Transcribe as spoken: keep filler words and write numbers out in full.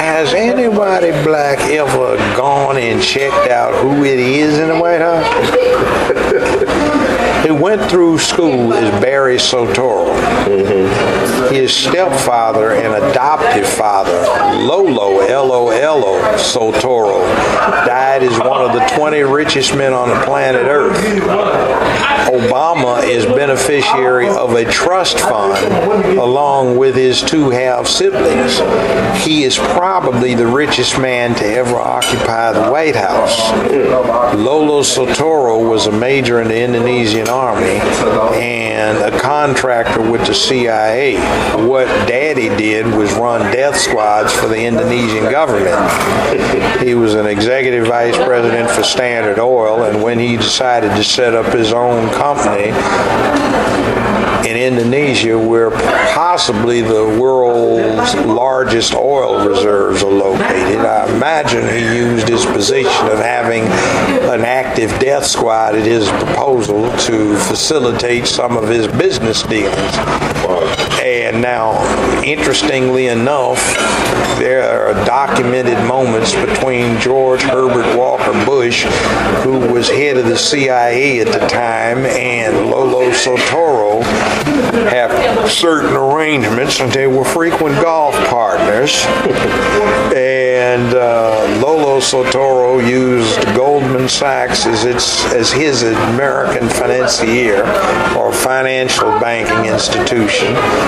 has anybody black ever gone and checked out who it is in the White House? Who went through school is Barry Soetoro. Mm-hmm. His stepfather and adoptive father, Lolo, L O L O Soetoro, died as one of the twenty richest men on the planet Earth. Obama is beneficiary of a trust fund along with his two half-siblings. He is probably the richest man to ever occupy the White House. Lolo Soetoro was a major in the Indonesian army and a contractor with the C I A. What Daddy did was run death squads for the Indonesian government. He was an executive vice president for Standard Oil, and when he decided to set up his own company in Indonesia, where possibly the world's largest oil reserves are located, I imagine he used his position of having an active death squad at his proposal to facilitate some of his business dealings. And now, interestingly enough, there are documented moments between George Herbert Walker Bush, who was head of the C I A at the time, and Lolo Soetoro have certain arrangements, and they were frequent golf partners. And uh, Lolo Soetoro used Goldman Sachs as its as his American financier or financial banking institution.